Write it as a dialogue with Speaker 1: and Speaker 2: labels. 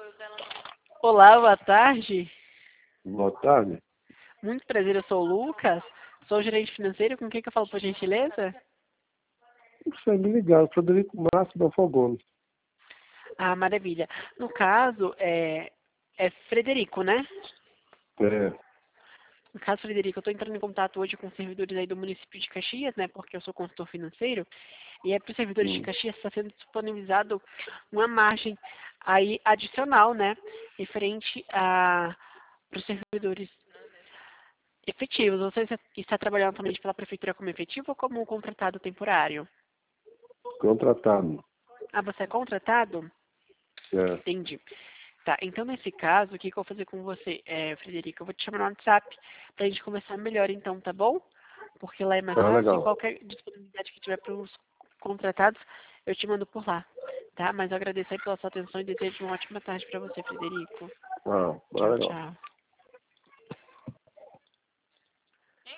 Speaker 1: Olá, boa tarde.
Speaker 2: Boa tarde.
Speaker 1: Muito prazer, eu sou o Lucas. Sou o gerente financeiro. Com quem que eu falo, por gentileza?
Speaker 2: Você me ligaram, Frederico Márcio Belfogones.
Speaker 1: Ah, maravilha. No caso, é Frederico, né?
Speaker 2: É.
Speaker 1: No caso, Frederico, eu estou entrando em contato hoje com servidores aí do município de Caxias, né? Porque eu sou consultor financeiro. E é para os servidores de
Speaker 2: Hum.
Speaker 1: Caxias está sendo disponibilizado uma margem aí adicional, né? Referente a para os servidores efetivos. Você está trabalhando somente pela prefeitura como efetivo ou como contratado temporário?
Speaker 2: Contratado.
Speaker 1: Ah, você é contratado?
Speaker 2: É.
Speaker 1: Entendi. Tá, então nesse caso, o que que eu vou fazer com você, Frederico? Eu vou te chamar no WhatsApp pra gente conversar melhor então, tá bom? Porque lá é mais
Speaker 2: Tá
Speaker 1: fácil e
Speaker 2: legal.
Speaker 1: qualquer disponibilidade que tiver para os contratados, eu te mando por lá, tá? Mas eu agradeço aí pela sua atenção e desejo uma ótima tarde para você, Frederico.
Speaker 2: Ah, tá
Speaker 1: Tchau,
Speaker 2: legal.
Speaker 1: tchau.